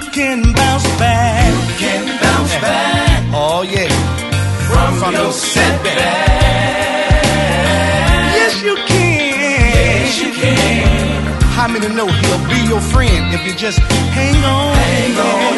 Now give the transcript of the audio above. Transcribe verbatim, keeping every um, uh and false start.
can bounce back. You can bounce back. Oh yeah. From, from your setback. Yes, you can. Yes, you can. How many know he'll be your friend if you just hang on? Hang on.